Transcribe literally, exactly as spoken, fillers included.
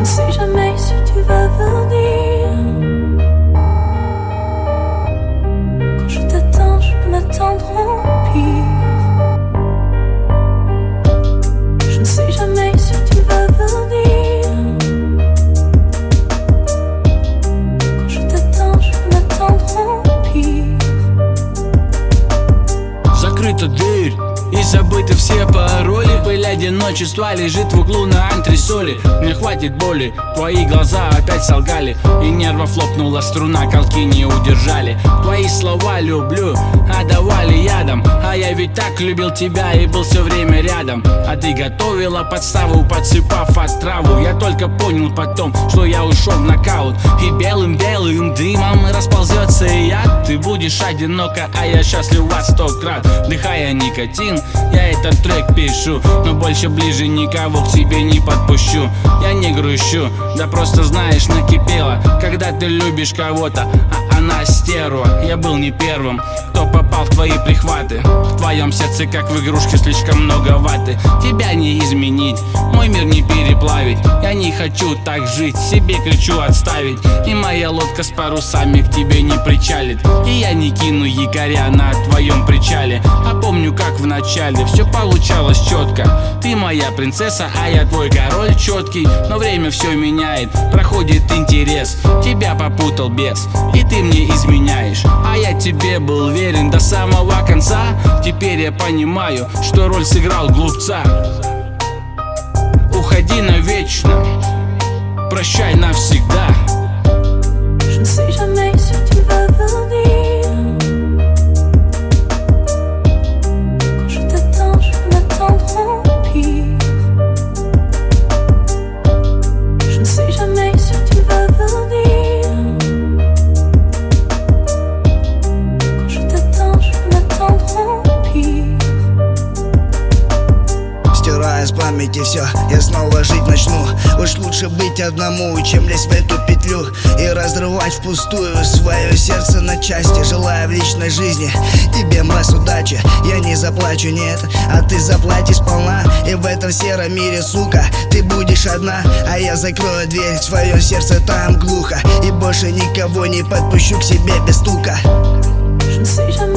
sais jamais si tu vas venir. Quand je t'attends, je peux m'attendre au pire. Je ne sais jamais si tu vas venir. Quand je t'attends, je peux m'attendre au pire. Закрыта дверь и забыты все пароли. Пыль одиночества лежит в углу на антресоли. Мне хватит боли, твои глаза опять солгали. И нервов лопнула струна, колки не удержали. Твои слова люблю, а давали ядом. А я ведь так любил тебя и был все время рядом. А ты готовила подставу, подсыпав отраву. Я только понял потом, что я ушел в нокаут. И белым-белым дымом расползется яд. Ты будешь одинока, а я счастлив во сто крат. Вдыхая никотин, я этот трек пишу. Но больше ближе никого к тебе не подпущу. Я не грущу, да просто знаешь, накипело. Когда ты любишь кого-то, а она стерва. Я был не первым, кто попал в твои прихваты. В твоем сердце, как в игрушке, слишком много ваты. Тебя не изменить, мой мир не переплавить. Я не хочу так жить, себе кричу отставить. И моя лодка с парусами к тебе не причалит. И я не кину якоря на твоем причале. А помню, как в начале все получалось четко. Ты моя принцесса, а я твой король четкий. Но время все меняет, проходит интерес. Тебя попутал бес, и ты мне изменяешь. А я тебе был верен до самого конца. Теперь я понимаю, что роль сыграл глупца. Уходи навечно, прощай навсегда. Je ne sais jamais si tu vas venir. Quand je t'attends, je peux m'attendre au pire. Je ne sais jamais si tu vas venir. Quand je t'attends, je peux m'attendre au pire. Стирая с памяти все, я снова жить начну. Уж лучше быть одному, чем лезть в эту петлю и разрывать впустую свое сердце на части. Желаю в личной жизни тебе масс удачи. Я не заплачу, нет, а ты заплатишь сполна. И в этом сером мире, сука, ты будешь одна. А я закрою дверь в свое сердце, там глухо. И больше никого не подпущу к себе без стука. Je ne sais jamais